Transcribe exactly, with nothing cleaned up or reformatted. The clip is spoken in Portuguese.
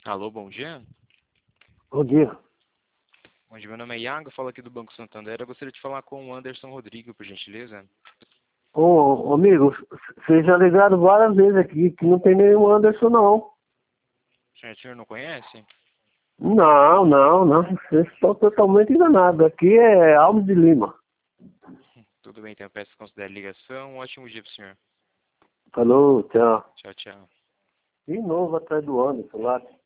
Alô, bom dia. Bom dia. Bom dia, meu nome é Iago, falo aqui do Banco Santander. Eu gostaria de falar com o Anderson Rodrigo, por gentileza. Ô, ô, amigo, vocês já ligaram várias vezes aqui que não tem nenhum Anderson, não. O senhor, o senhor não conhece? Não, não, não. Vocês estão totalmente enganados. Aqui é Alves de Lima. Tudo bem, então eu peço que considere a ligação. Um ótimo dia pro senhor. Falou, tchau. Tchau, tchau. De novo atrás do Anderson lá.